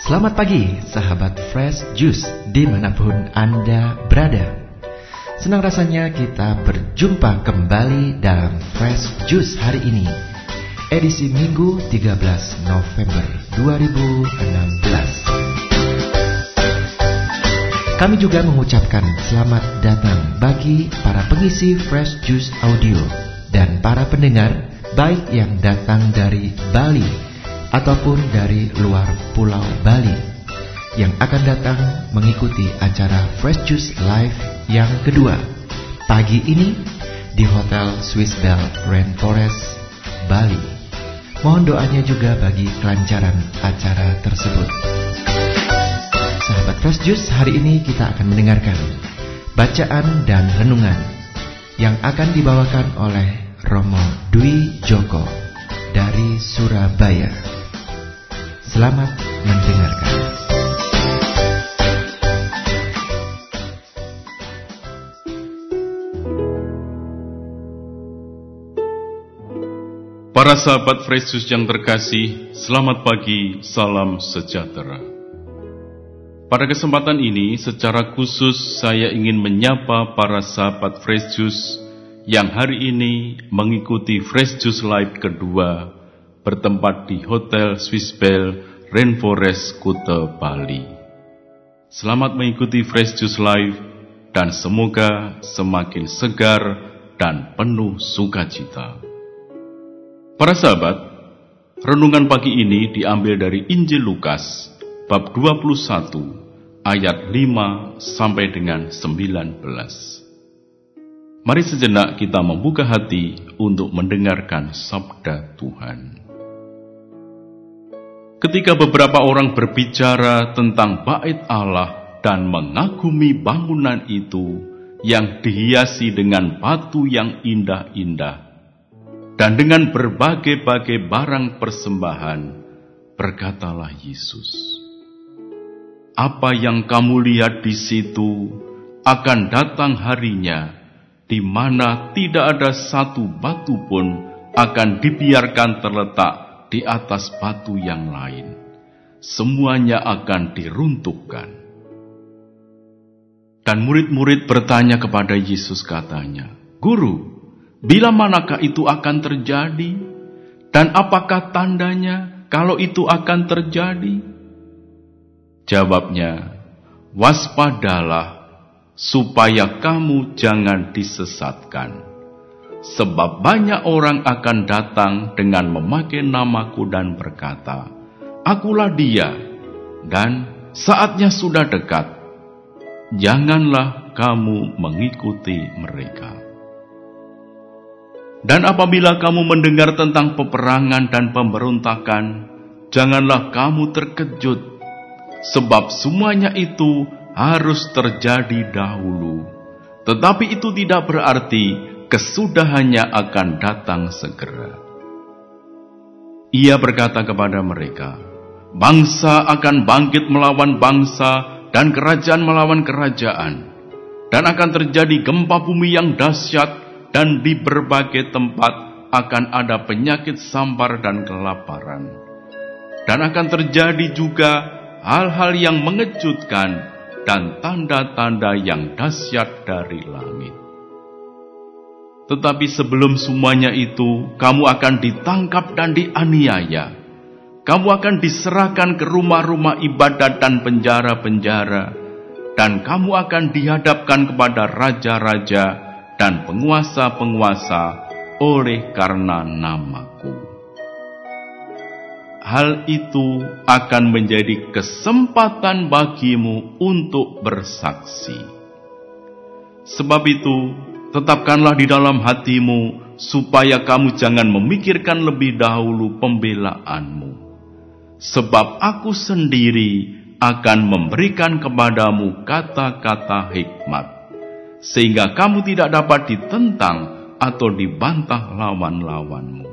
Selamat pagi, sahabat Fresh Juice dimanapun Anda berada. Senang rasanya kita berjumpa kembali dalam Fresh Juice hari ini, edisi Minggu 13 November 2016. Kami juga mengucapkan selamat datang bagi para pengisi Fresh Juice Audio dan para pendengar, baik yang datang dari Bali ataupun dari luar Pulau Bali, yang akan datang mengikuti acara Fresh Juice Live yang kedua pagi ini di Hotel Swiss Bell Rainforest, Bali. Mohon doanya juga bagi kelancaran acara tersebut. Sahabat Fresh Juice, hari ini kita akan mendengarkan bacaan dan renungan yang akan dibawakan oleh Romo Dwi Joko dari Surabaya. Selamat mendengarkan. Para sahabat Fresh Juice yang terkasih, selamat pagi, salam sejahtera. Pada kesempatan ini, secara khusus saya ingin menyapa para sahabat Fresh Juice yang hari ini mengikuti Fresh Juice Live kedua bertempat di Hotel Swiss Bell Rainforest, Kuta, Bali. Selamat mengikuti Fresh Juice Live dan semoga semakin segar dan penuh sukacita. Para sahabat, renungan pagi ini diambil dari Injil Lukas bab 21 ayat 5 sampai dengan 19. Mari sejenak kita membuka hati untuk mendengarkan sabda Tuhan. Ketika beberapa orang berbicara tentang bait Allah dan mengagumi bangunan itu yang dihiasi dengan batu yang indah-indah dan dengan berbagai-bagai barang persembahan, berkatalah Yesus, "Apa yang kamu lihat di situ akan datang harinya, di mana tidak ada satu batu pun akan dibiarkan terletak di atas batu yang lain. Semuanya akan diruntuhkan." Dan murid-murid bertanya kepada Yesus, katanya, "Guru, bila manakah itu akan terjadi? Dan apakah tandanya kalau itu akan terjadi?" Jawabnya, "Waspadalah supaya kamu jangan disesatkan. Sebab banyak orang akan datang dengan memakai namaku dan berkata, 'Akulah dia,' dan 'Saatnya sudah dekat.' Janganlah kamu mengikuti mereka. Dan apabila kamu mendengar tentang peperangan dan pemberontakan, janganlah kamu terkejut, sebab semuanya itu harus terjadi dahulu. Tetapi itu tidak berarti kesudahannya akan datang segera." Ia berkata kepada mereka, "Bangsa akan bangkit melawan bangsa dan kerajaan melawan kerajaan, dan akan terjadi gempa bumi yang dahsyat, dan di berbagai tempat akan ada penyakit sampar dan kelaparan. Dan akan terjadi juga hal-hal yang mengejutkan dan tanda-tanda yang dahsyat dari langit. Tetapi sebelum semuanya itu, kamu akan ditangkap dan dianiaya. Kamu akan diserahkan ke rumah-rumah ibadat dan penjara-penjara, dan kamu akan dihadapkan kepada raja-raja dan penguasa-penguasa oleh karena namaku. Hal itu akan menjadi kesempatan bagimu untuk bersaksi. Sebab itu, tetapkanlah di dalam hatimu, supaya kamu jangan memikirkan lebih dahulu pembelaanmu. Sebab aku sendiri akan memberikan kepadamu kata-kata hikmat, sehingga kamu tidak dapat ditentang atau dibantah lawan-lawanmu.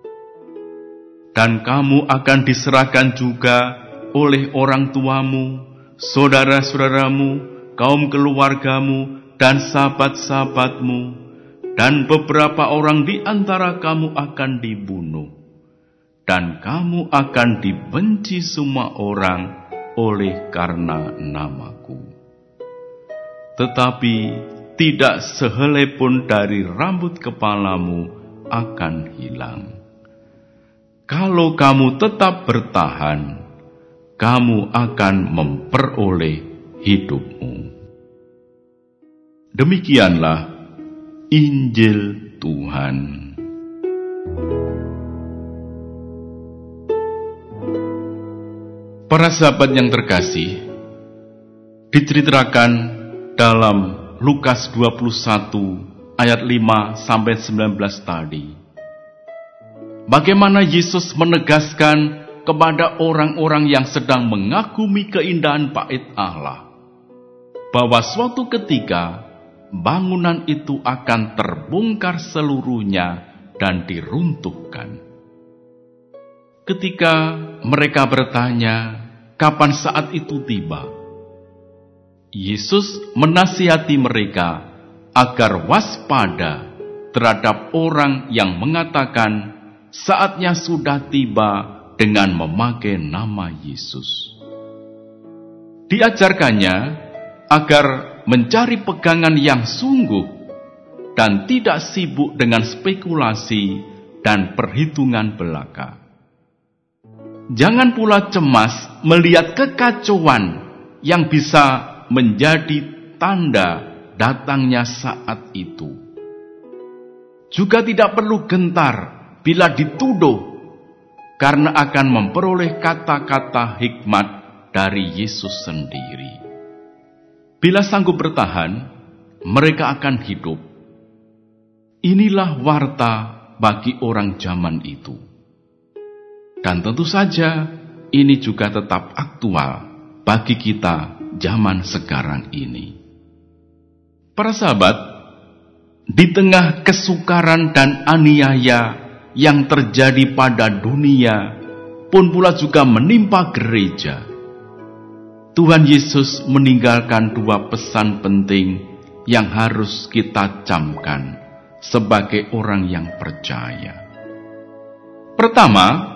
Dan kamu akan diserahkan juga oleh orang tuamu, saudara-saudaramu, kaum keluargamu, dan sahabat-sahabatmu, dan beberapa orang di antara kamu akan dibunuh. Dan kamu akan dibenci semua orang, oleh karena namaku. Tetapi tidak sehelai pun dari rambut kepalamu akan hilang. Kalau kamu tetap bertahan, kamu akan memperoleh hidupmu. Demikianlah Injil Tuhan. Para sahabat yang terkasih, diceritakan dalam Lukas 21 ayat 5-19 tadi, bagaimana Yesus menegaskan kepada orang-orang yang sedang mengagumi keindahan bait Allah, bahwa suatu ketika bangunan itu akan terbongkar seluruhnya dan diruntuhkan. Ketika mereka bertanya, kapan saat itu tiba? Yesus menasihati mereka agar waspada terhadap orang yang mengatakan saatnya sudah tiba dengan memakai nama Yesus. Diajarkannya agar mencari pegangan yang sungguh dan tidak sibuk dengan spekulasi dan perhitungan belaka. Jangan pula cemas melihat kekacauan yang bisa menjadi tanda datangnya saat itu. Juga tidak perlu gentar bila dituduh, karena akan memperoleh kata-kata hikmat dari Yesus sendiri. Bila sanggup bertahan, mereka akan hidup. Inilah warta bagi orang zaman itu. Dan tentu saja ini juga tetap aktual bagi kita zaman sekarang ini. Para sahabat, di tengah kesukaran dan aniaya yang terjadi pada dunia pun pula juga menimpa gereja, Tuhan Yesus meninggalkan dua pesan penting yang harus kita camkan sebagai orang yang percaya. Pertama,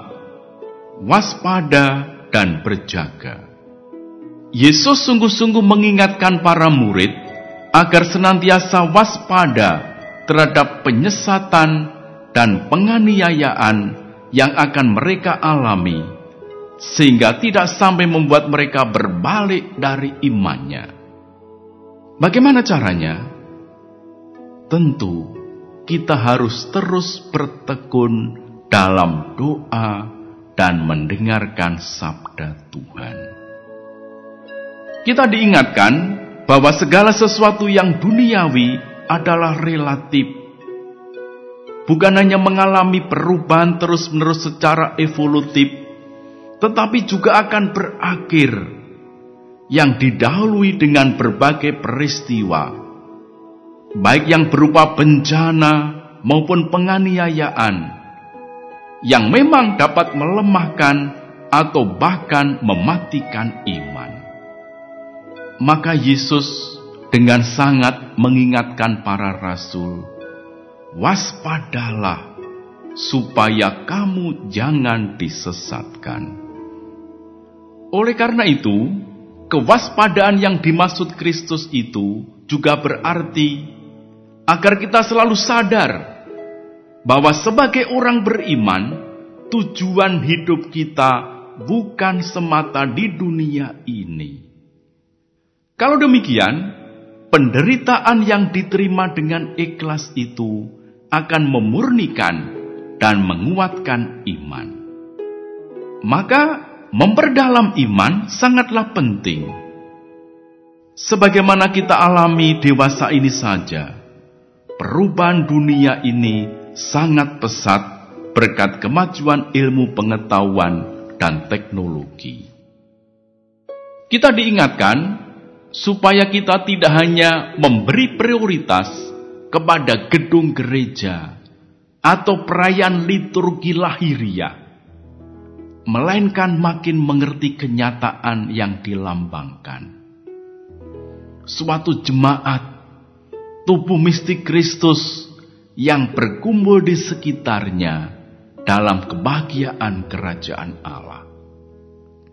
waspada dan berjaga. Yesus sungguh-sungguh mengingatkan para murid agar senantiasa waspada terhadap penyesatan dan penganiayaan yang akan mereka alami, sehingga tidak sampai membuat mereka berbalik dari imannya. Bagaimana caranya? Tentu kita harus terus bertekun dalam doa dan mendengarkan sabda Tuhan. Kita diingatkan bahwa segala sesuatu yang duniawi adalah relatif. Bukan hanya mengalami perubahan terus-menerus secara evolutif, tetapi juga akan berakhir yang didahului dengan berbagai peristiwa, baik yang berupa bencana maupun penganiayaan, yang memang dapat melemahkan atau bahkan mematikan iman. Maka Yesus dengan sangat mengingatkan para rasul, waspadalah supaya kamu jangan disesatkan. Oleh karena itu, kewaspadaan yang dimaksud Kristus itu juga berarti agar kita selalu sadar bahwa sebagai orang beriman, tujuan hidup kita bukan semata di dunia ini. Kalau demikian, penderitaan yang diterima dengan ikhlas itu akan memurnikan dan menguatkan iman. Maka, memperdalam iman sangatlah penting. Sebagaimana kita alami dewasa ini saja, perubahan dunia ini sangat pesat berkat kemajuan ilmu pengetahuan dan teknologi. Kita diingatkan supaya kita tidak hanya memberi prioritas kepada gedung gereja atau perayaan liturgi lahiriah, melainkan makin mengerti kenyataan yang dilambangkan. Suatu jemaat, tubuh mistik Kristus yang berkumpul di sekitarnya dalam kebahagiaan kerajaan Allah.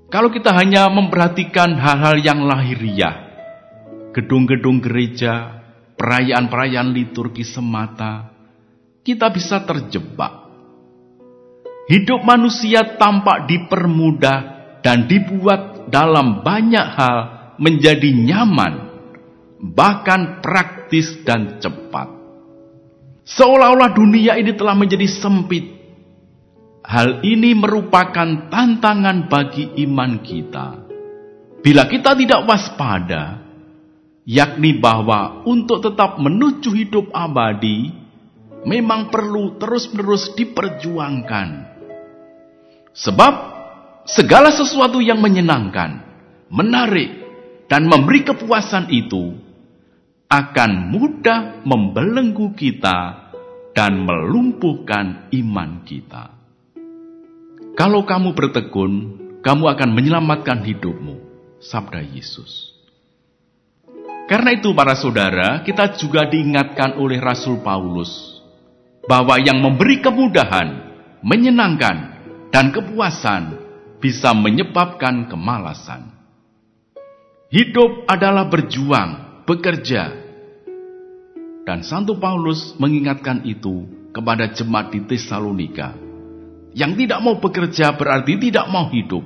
Kalau kita hanya memperhatikan hal-hal yang lahiriah, gedung-gedung gereja, perayaan-perayaan liturgi semata, kita bisa terjebak. Hidup manusia tampak dipermudah dan dibuat dalam banyak hal menjadi nyaman, bahkan praktis dan cepat. Seolah-olah dunia ini telah menjadi sempit. Hal ini merupakan tantangan bagi iman kita. Bila kita tidak waspada, yakni bahwa untuk tetap menuju hidup abadi, memang perlu terus-menerus diperjuangkan. Sebab segala sesuatu yang menyenangkan, menarik, dan memberi kepuasan itu akan mudah membelenggu kita dan melumpuhkan iman kita. Kalau kamu bertekun, kamu akan menyelamatkan hidupmu, sabda Yesus. Karena itu para saudara, kita juga diingatkan oleh Rasul Paulus bahwa yang memberi kemudahan, menyenangkan, dan kepuasan bisa menyebabkan kemalasan. Hidup adalah berjuang, bekerja. Dan Santo Paulus mengingatkan itu kepada jemaat di Tesalonika. Yang tidak mau bekerja berarti tidak mau hidup.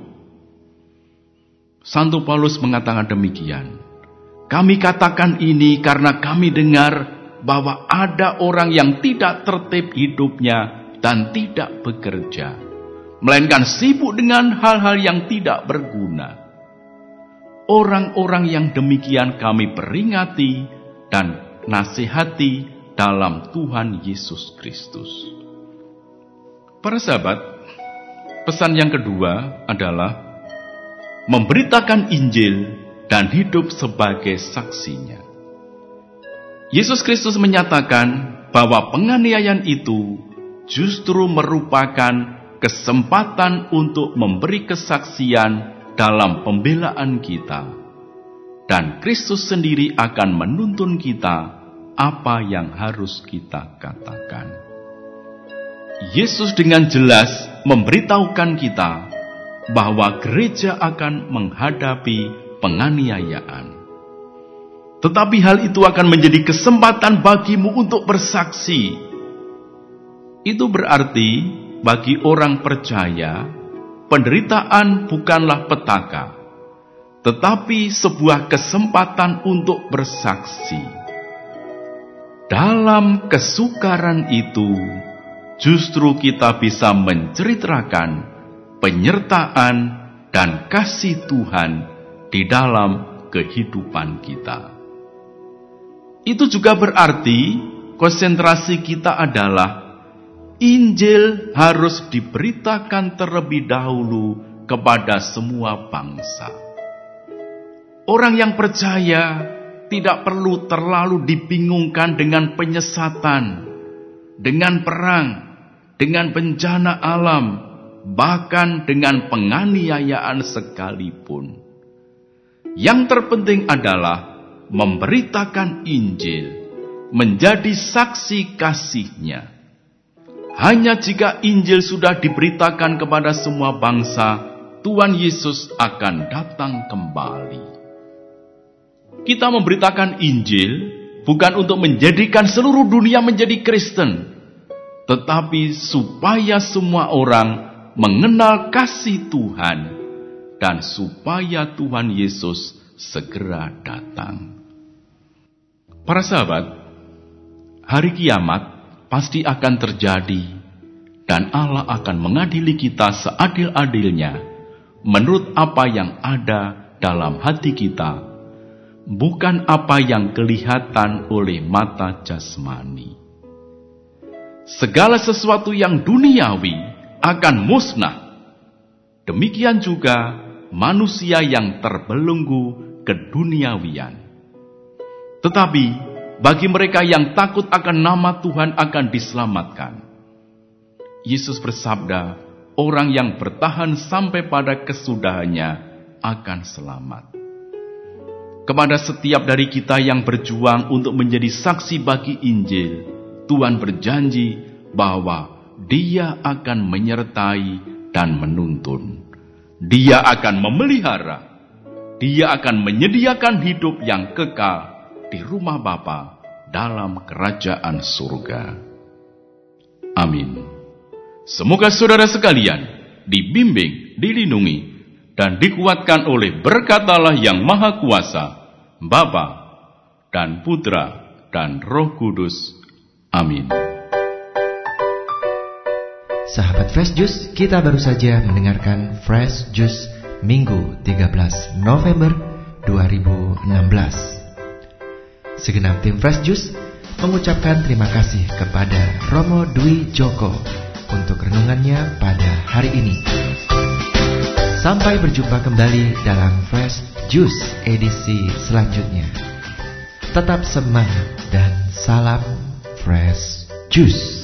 Santo Paulus mengatakan demikian. Kami katakan ini karena kami dengar bahwa ada orang yang tidak tertib hidupnya dan tidak bekerja, melainkan sibuk dengan hal-hal yang tidak berguna. Orang-orang yang demikian kami peringati dan nasihati dalam Tuhan Yesus Kristus. Para sahabat, pesan yang kedua adalah memberitakan Injil dan hidup sebagai saksinya. Yesus Kristus menyatakan bahwa penganiayaan itu justru merupakan kesempatan untuk memberi kesaksian dalam pembelaan kita. Dan Kristus sendiri akan menuntun kita apa yang harus kita katakan. Yesus dengan jelas memberitahukan kita bahwa gereja akan menghadapi penganiayaan. Tetapi hal itu akan menjadi kesempatan bagimu untuk bersaksi. Itu berarti bagi orang percaya, penderitaan bukanlah petaka, tetapi sebuah kesempatan untuk bersaksi. Dalam kesukaran itu, justru kita bisa menceritakan penyertaan dan kasih Tuhan di dalam kehidupan kita. Itu juga berarti konsentrasi kita adalah Injil harus diberitakan terlebih dahulu kepada semua bangsa. Orang yang percaya tidak perlu terlalu dibingungkan dengan penyesatan, dengan perang, dengan bencana alam, bahkan dengan penganiayaan sekalipun. Yang terpenting adalah memberitakan Injil, menjadi saksi kasih-Nya. Hanya jika Injil sudah diberitakan kepada semua bangsa, Tuhan Yesus akan datang kembali. Kita memberitakan Injil bukan untuk menjadikan seluruh dunia menjadi Kristen, tetapi supaya semua orang mengenal kasih Tuhan dan supaya Tuhan Yesus segera datang. Para sahabat, hari kiamat pasti akan terjadi dan Allah akan mengadili kita seadil-adilnya menurut apa yang ada dalam hati kita, bukan apa yang kelihatan oleh mata jasmani. Segala sesuatu yang duniawi akan musnah. Demikian juga manusia yang terbelenggu keduniawian. Tetapi bagi mereka yang takut akan nama Tuhan akan diselamatkan. Yesus bersabda, orang yang bertahan sampai pada kesudahannya akan selamat. Kepada setiap dari kita yang berjuang untuk menjadi saksi bagi Injil, Tuhan berjanji bahwa Dia akan menyertai dan menuntun. Dia akan memelihara. Dia akan menyediakan hidup yang kekal di rumah Bapa dalam kerajaan surga. Amin. Semoga saudara sekalian dibimbing, dilindungi, dan dikuatkan oleh berkat Allah yang Maha Kuasa, Bapa dan Putra dan Roh Kudus. Amin. Sahabat Fresh Juice, kita baru saja mendengarkan Fresh Juice Minggu 13 November 2016. Segenap tim Fresh Juice mengucapkan terima kasih kepada Romo Dwi Joko untuk renungannya pada hari ini. Sampai berjumpa kembali dalam Fresh Juice edisi selanjutnya. Tetap semangat dan salam Fresh Juice.